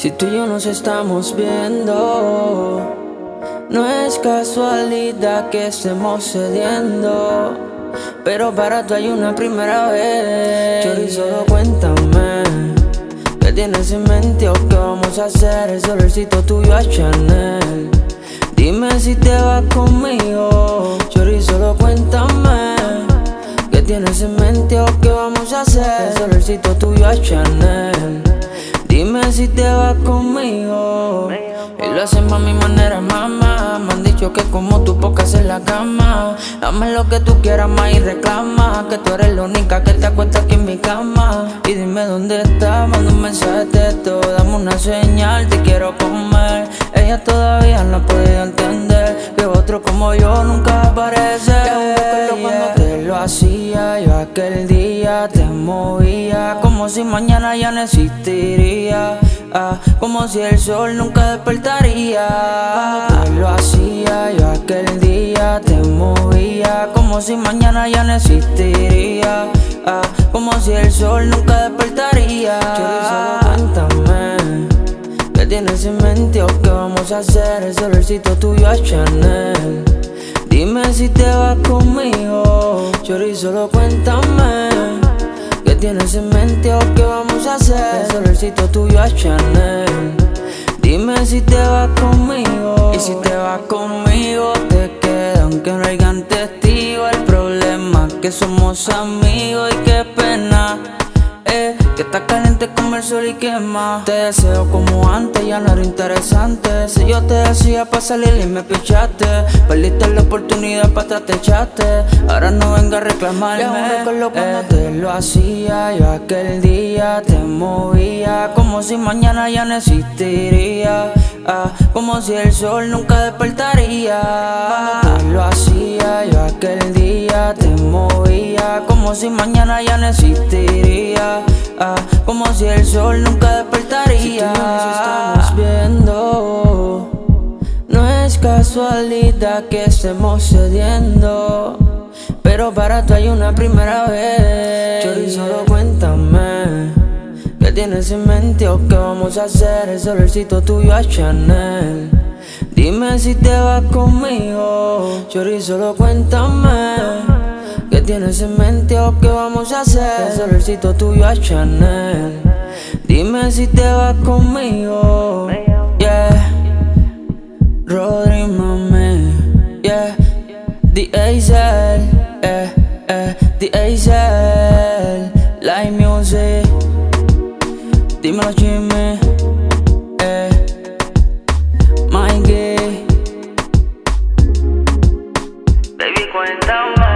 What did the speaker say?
Si tú y yo nos estamos viendo, no es casualidad que estemos cediendo, pero para tú hay una primera vez. Chori, solo cuéntame ¿qué tienes en mente o qué vamos a hacer? El olorcito tuyo a Chanel. Dime si te vas conmigo. Chori, solo cuéntame ¿qué tienes en mente o qué vamos a hacer? El olorcito tuyo a Chanel. Dime si te vas conmigo. Y lo hacemos a mi manera, mamá. Me han dicho que como tú pocas en la cama. Dame lo que tú quieras más y reclama que tú eres la única que te acuesta aquí en mi cama. Y dime dónde estás, manda un mensaje de texto, dame una señal, te quiero comer. Ella todavía no ha podido entender que otro como yo nunca aparece. Cuando te lo hacía, yo aquel día te movía como si mañana ya no existiría. Como si el sol nunca despertaría. Cuando te lo hacía, yo aquel día te movía como si mañana ya no existiría. Como si el sol nunca despertaría. Chori, solo cuéntame ¿qué tienes en mente o qué vamos a hacer? El olorcito tuyo a Chanel. Dime si te vas conmigo. Chori, solo cuéntame ¿qué tienes en mente o qué vamos a hacer? El olorcito tuyo a Chanel. Dime si te vas conmigo. Y si te vas conmigo te quedas aunque no hayan testigos. El problema es que somos amigos y qué pena que está caliente como el sol y quema. Te deseo como antes, ya no era interesante. Si yo te decía pa' salir y me pichaste, perdiste la oportunidad, pa' atrás te echaste. Ahora no venga a reclamarme. Cuando te lo hacía, yo aquel día te movía como si mañana ya no existiría. Como si el sol nunca despertaría. Cuando te lo hacía, yo aquel día te movía como si mañana ya no existiría. Como si el sol nunca despertaría. Si tú y yo nos estamos viendo, no es casualidad que estemos cediendo, pero para tú hay una primera vez. Chori, solo cuéntame ¿qué tienes en mente o qué vamos a hacer? El olorcito tuyo a Chanel. Dime si te vas conmigo. Chori, solo cuéntame ¿qué tienes en mente o qué vamos a hacer? El olorcito tuyo a Chanel. Dime si te vas conmigo. Yeah, Rodri, mami. Yeah, The Azel. The Azel. Live music. Dímelo, Jimmy. My gay. Baby, cuéntame.